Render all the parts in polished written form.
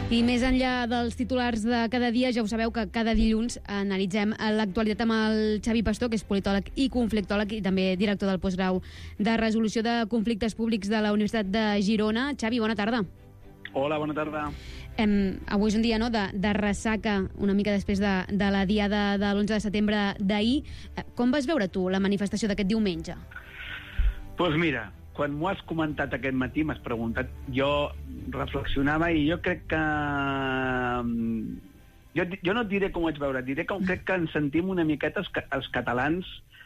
I més enllà dels titulars de cada dia, ja ho sabeu que cada dilluns analitzem l'actualitat amb el Xavi Pastor, que és politòleg i conflictòleg i també director del postgrau de resolució de conflictes públics de la Universitat de Girona. Xavi, bona tarda. Hola, bona tarda. Avui és un dia de ressaca, una mica després de la diada de l'11 de setembre d'ahir. Com vas veure tu la manifestació d'aquest diumenge? Doncs mira, quan m'ho has comentat aquest matí, m'has preguntat, jo reflexionava i jo crec que... Jo no et diré com ho vaig veure, diré com crec que ens sentim una miqueta els catalans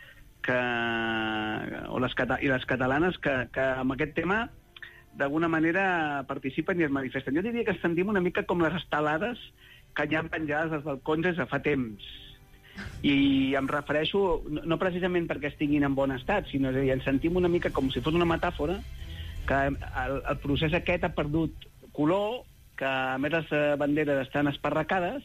i les catalanes que amb aquest tema d'alguna manera participen i es manifesten. Jo diria que ens sentim una mica com les estelades que hi ha penjades als balcons des de fa temps. I em refereixo, no precisament perquè estiguin en bon estat, sinó que ens sentim una mica com si fos una metàfora, que el procés aquest ha perdut color, que a més les banderes estan esparracades,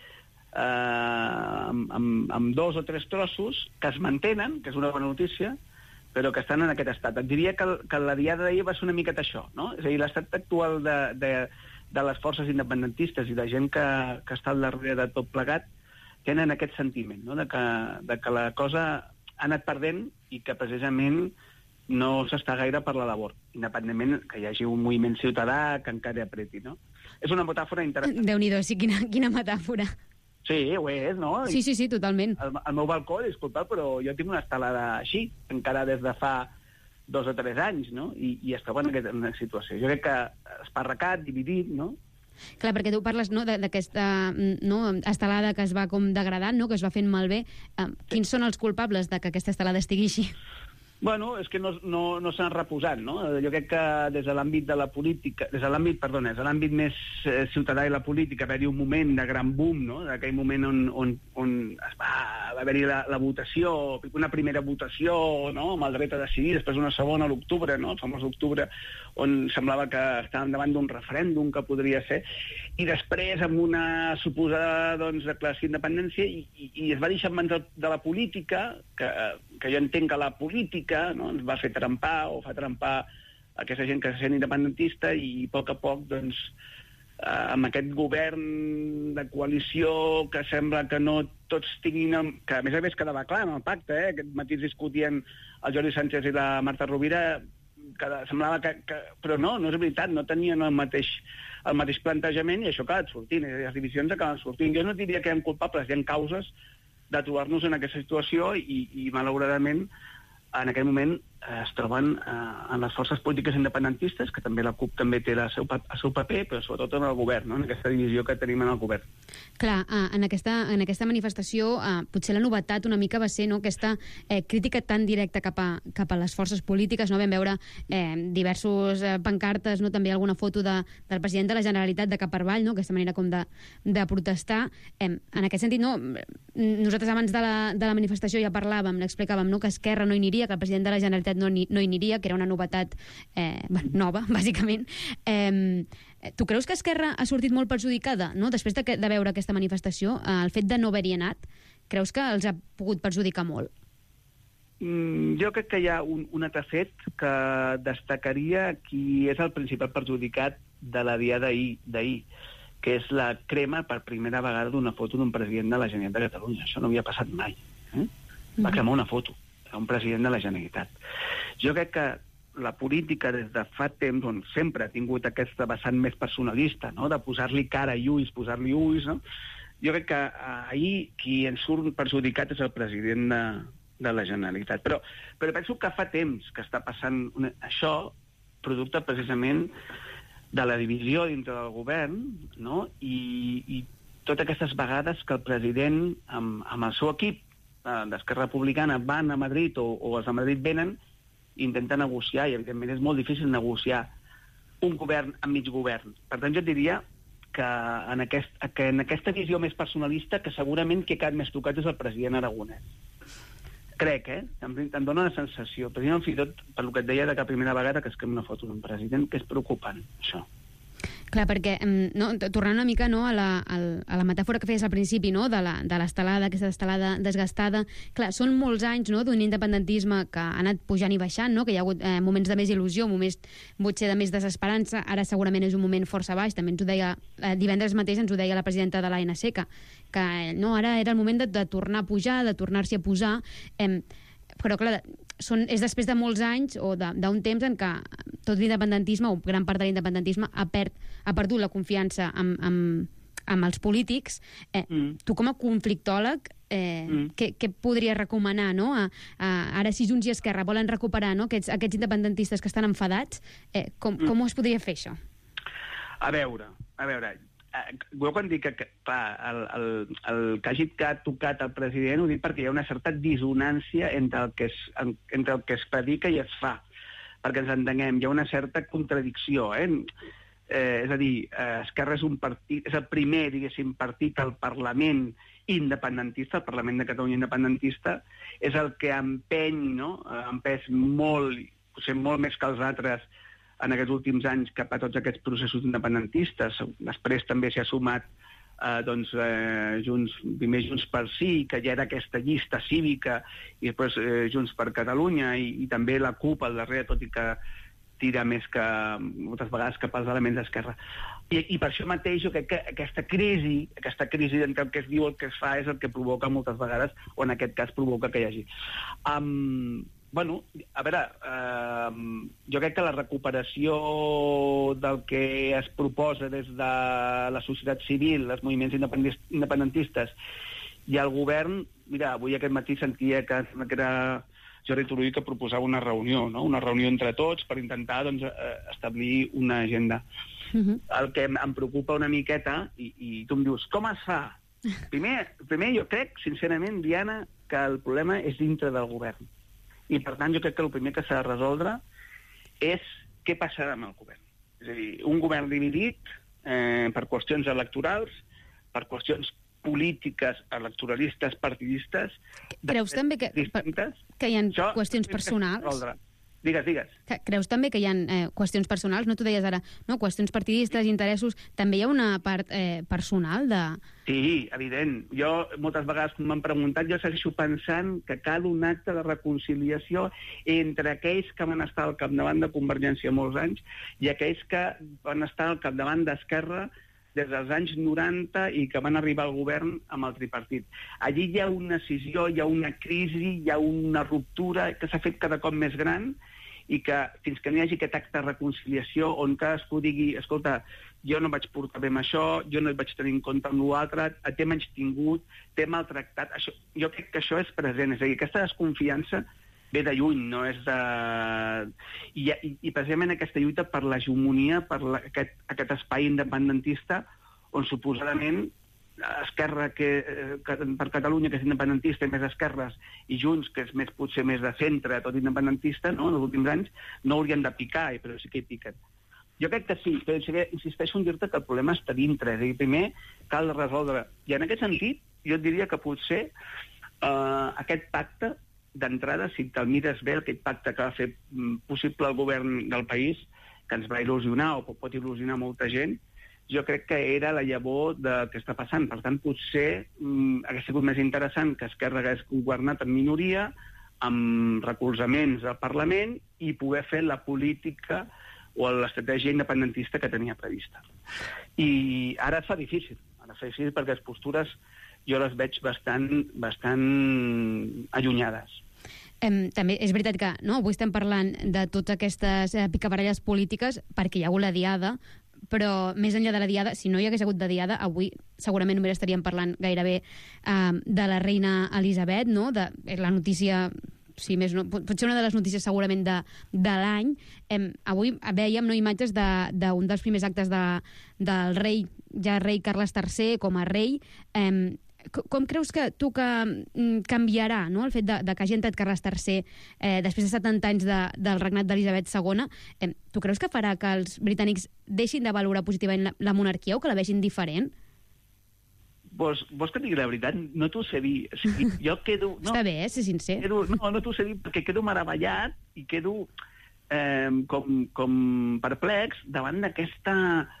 amb 2 o 3 trossos, que es mantenen, que és una bona notícia, però que estan en aquest estat. Et diria que la diada d'ahir va ser una miqueta això, no? És a dir, l'estat actual de les forces independentistes i de gent que està al darrere de tot plegat tenen aquest sentiment, no? de que la cosa ha anat perdent i que precisament no s'està gaire per la labor, independentment que hi hagi un moviment ciutadà que encara apreti, no? És una metàfora interessant. Déu-n'hi-do, sí, quina metàfora. Sí, ho és, no? Sí, totalment. El meu balcó, disculpa, però jo tinc una estelada així, encara des de fa 2 o 3 anys, no? I es troba en aquesta situació. Jo crec que esparracat, dividit, no? Clar, perquè tu parles d'aquesta estelada que es va com degradant, no? Que es va fent malbé. Quins són els culpables de que aquesta estelada estigui així? Bueno, és que no s'han reposat, no? Jo crec que des de l'àmbit de la política, des de l'àmbit més ciutadà i la política, va haver-hi un moment de gran boom, no? D'aquell moment on va haver-hi la votació, una primera votació, no? Amb el dret a decidir, després una segona a l'octubre, no? El famós octubre, on semblava que estàvem davant d'un referèndum que podria ser, i després amb una suposada declaració d'independència i es va deixar en mans de la política, que jo entenc que la política, no, ens va fer trempar o fa trempar aquesta gent que se sent independentista i a poc, doncs, amb aquest govern de coalició que sembla que no tots tinguin... que a més quedava clar en el pacte, aquest matí es discutien el Jordi Sánchez i la Marta Rovira, que semblava que... Però no és veritat, no tenien el mateix plantejament i això ha acabat sortint, les divisions acaben sortint. Jo no diria que hi ha culpables, hi ha causes de trobar-nos en aquesta situació i malauradament en aquest moment es troben en les forces polítiques independentistes, que també la CUP també té el seu paper, però sobretot en el govern, no? En aquesta divisió que tenim en el govern. Clar, en aquesta manifestació potser la novetat una mica va ser, no, aquesta crítica tan directa cap a les forces polítiques, no? Vam veure diversos pancartes, no? També alguna foto del president de la Generalitat de cap per avall, no? Aquesta manera com de protestar. En aquest sentit, no, nosaltres abans de la manifestació ja parlàvem, explicàvem, no, que Esquerra no hi aniria, que el president de la Generalitat no hi aniria, que era una novetat nova, bàsicament. Tu creus que Esquerra ha sortit molt perjudicada, no? Després de veure aquesta manifestació, el fet de no haver-hi anat, creus que els ha pogut perjudicar molt? Jo crec que hi ha un altre fet que destacaria qui és el principal perjudicat de la diada d'ahir, que és la crema per primera vegada d'una foto d'un president de la Generalitat de Catalunya. Això no havia passat mai. Va cremar una foto un president de la Generalitat. Jo crec que la política des de fa temps, on sempre ha tingut aquesta vessant més personalista, no? De posar-li cara i ulls, posar-li ulls, no? Jo crec que ahir qui en surt perjudicat és el president de la Generalitat. Però penso que fa temps que està passant això, producte precisament de la divisió dintre del govern, no? I totes aquestes vegades que el president, amb el seu equip d'Esquerra Republicana, van a Madrid o els de Madrid venen i intenten negociar, i evidentment és molt difícil negociar un govern amb mig govern. Per tant, jo diria que en aquesta visió més personalista, que segurament qui ha quedat més tocat és el president Aragonès. Crec, em dóna la sensació. President, fins i tot, per el que et deia de que primera vegada que es crema una foto d'un president, que és preocupant, això. Clar, perquè, tornant una mica a la metàfora que feies al principi, de l'estelada, aquesta estelada desgastada, clar, són molts anys d'un independentisme que ha anat pujant i baixant, que hi ha hagut moments de més il·lusió, moments potser de més desesperança, ara segurament és un moment força baix, també ens ho deia, divendres mateix ens ho deia la presidenta de l'ANC, que ara era el moment de tornar a pujar, de tornar-s'hi a posar, però clar, és després de molts anys o d'un temps en què tot l'independentisme, o gran part de l'independentisme, ha perdut la confiança amb els polítics. Tu, com a conflictòleg, què podries recomanar? Ara, si Junts i Esquerra volen recuperar aquests independentistes que estan enfadats, com es podria fer això? A veure, jo quan dic que el que hagi tocat el president ho dic perquè hi ha una certa dissonància entre el que es predica i es fa, perquè ens entenguem, hi ha una certa contradicció, és a dir, Esquerra és un partit, és el primer, diguéssim, partit al Parlament independentista, el Parlament de Catalunya independentista, és el que empeny, ha empès molt, potser molt més que els altres, en aquests últims anys cap a tots aquests processos independentistes. Després també s'hi ha sumat primer Junts per Sí, que ja era aquesta llista cívica, i després Junts per Catalunya, i també la CUP al darrere, tot i que tira més que moltes vegades cap als elements d'Esquerra. I per això mateix jo crec que aquesta crisi entre el que es diu i el que es fa és el que provoca moltes vegades, o en aquest cas provoca que hi hagi. A veure, jo crec que la recuperació del que es proposa des de la societat civil, els moviments independentistes i el govern, mira, avui aquest matí sentia que era Jordi Turull que proposava una reunió entre tots per intentar establir una agenda. El que em preocupa una miqueta, i tu em dius, com es fa? Primer jo crec, sincerament, Diana, que el problema és dintre del govern. I, per tant, jo crec que el primer que s'ha de resoldre és què passarà amb el govern. És a dir, un govern dividit per qüestions electorals, per qüestions polítiques, electoralistes, partidistes... Creus també que hi ha qüestions personals? Digues. Creus també que hi ha qüestions personals? No, tu deies ara, qüestions partidistes, interessos... També hi ha una part personal de... Sí, evident. Jo, moltes vegades, quan m'han preguntat, jo segueixo pensant que cal un acte de reconciliació entre aquells que van estar al capdavant de Convergència molts anys i aquells que van estar al capdavant d'Esquerra des dels anys 90 i que van arribar al govern amb el tripartit. Allí hi ha una escissió, hi ha una crisi, hi ha una ruptura que s'ha fet cada cop més gran i que fins que no hi hagi aquest acte de reconciliació on cadascú digui, escolta, jo no vaig portar bé amb això, jo no et vaig tenir en compte amb l'altre, t'he menystingut, t'he maltractat, jo crec que això és present, és a dir, aquesta desconfiança ve de lluny, no és de... I precisament aquesta lluita per l'hegemonia, per aquest espai independentista, on suposadament Esquerra, per Catalunya, que és independentista i més esquerres, i Junts, que és potser més de centre, tot independentista, en els últims anys, no haurien de picar, però sí que hi piquen. Jo crec que sí, però insisteixo en dir-te que el problema està dintre, és a dir, primer cal resoldre. I en aquest sentit, jo et diria que potser aquest pacte, d'entrada, si te'l mires bé, aquest pacte que va fer possible el govern del país, que ens va il·lusionar o pot il·lusionar molta gent, jo crec que era la llavor del que està passant. Per tant, potser hauria sigut més interessant que Esquerra hagués governat en minoria, amb recolzaments al Parlament, i poder fer la política o l'estratègia independentista que tenia prevista. I ara es fa difícil perquè les postures jo les veig bastant allunyades. També és veritat que avui estem parlant de totes aquestes picabaralles polítiques perquè hi ha hagut la diada, però més enllà de la diada, si no hi hagués hagut de diada, avui segurament només estaríem parlant gairebé de la reina Elisabet, de la notícia, sí, més no, potser una de les notícies segurament de l'any. Avui vèiem imatges d'un dels primers actes del rei, ja rei Carles III com a rei. Com creus que canviarà el fet de que hagi entrat Carles III després de 70 anys del regnat d'Elisabet II? Tu creus que farà que els britànics deixin de valorar positivament la monarquia o que la vegin diferent? Vols que et digui la veritat? No t'ho sé dir. O sigui, jo quedo... Està bé, ser sincer. No t'ho sé dir perquè quedo meravellat i quedo com perplex davant d'aquesta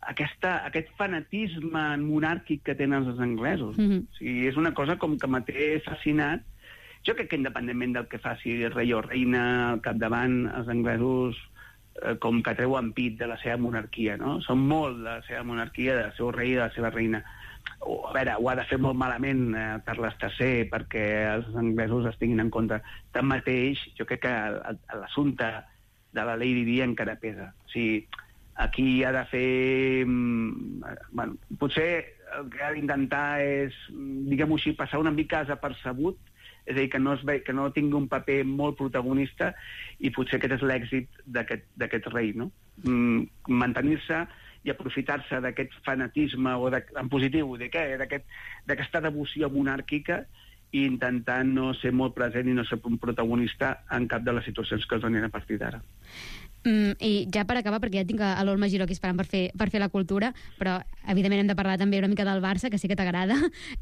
aquest fanatisme monàrquic que tenen els anglesos. O sigui, és una cosa com que m'ha fascinat. Jo crec que independentment del que faci rei o reina al capdavant, els anglesos com que treuen pit de la seva monarquia, no? Són molt de la seva monarquia, del seu rei i de la seva reina. A veure, ho ha de fer molt malament Carles III perquè els anglesos es tinguin en compte. Tanmateix, jo crec que l'assumpte de la Lady Di encara pesa. O sigui, aquí ha de fer... Bueno, potser el que ha d'intentar és, diguem-ho així, passar una mica desapercebut, és a dir, que no tingui un paper molt protagonista, i potser aquest és l'èxit d'aquest rei, no? Mantenir-se i aprofitar-se d'aquest fanatisme, en positiu, d'aquesta devoció monàrquica, i intentar no ser molt present i no ser un protagonista en cap de les situacions que es donin a partir d'ara. I ja per acabar, perquè ja tinc a l'Olma Giró aquí esperant per fer la cultura, però evidentment hem de parlar també una mica del Barça, que sé que t'agrada.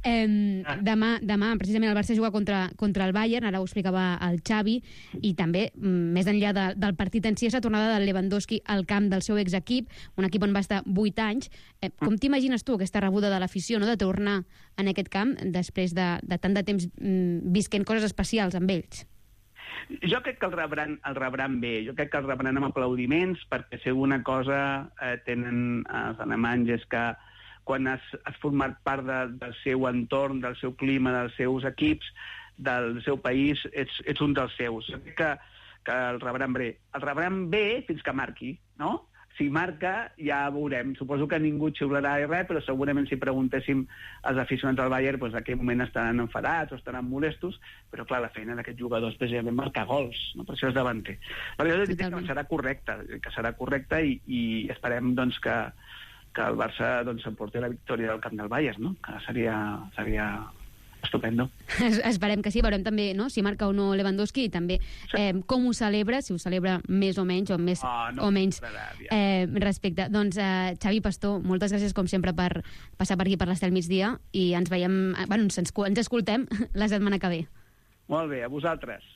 Demà precisament el Barça juga contra el Bayern, ara ho explicava el Xavi, i també, més enllà del partit en si, és la tornada del Lewandowski al camp del seu exequip, un equip on va estar 8 anys. Com t'imagines tu aquesta rebuda de l'afició, no?, de tornar en aquest camp després de tant de temps visquent coses especials amb ells? Jo crec que el rebran bé, jo crec que el rebran amb aplaudiments, perquè si alguna cosa tenen els alemanys és que quan has format part del seu entorn, del seu clima, dels seus equips, del seu país, ets un dels seus. Jo crec que el rebran bé. El rebran bé fins que marqui, no? Si marca, ja veurem. Suposo que ningú xiularà i res, però segurament si preguntéssim als aficionats del Bayern, doncs en aquell moment estaran enfadats o estaran molestos, però clar, la feina d'aquest jugador és precisament marcar gols, no? Per això és davanter. Però jo dic que serà correcte i esperem doncs, que el Barça s'emporti la victòria del camp del Bayern, no? Que seria estupendo. Esperem que sí, veurem també, no?, si marca o no Lewandowski, i també com ho celebra, si ho celebra més o menys, o menys respecte. Doncs Xavi Pastor, moltes gràcies com sempre per passar per aquí per l'Estel Migdia, i ens veiem, ens escoltem la setmana que ve. Molt bé, a vosaltres.